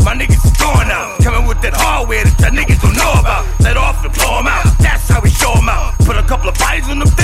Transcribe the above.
My niggas is going out. Coming with that hardware that y'all niggas don't know about. Let off and blow 'em out. That's how we show 'em out. Put a couple of bodies on the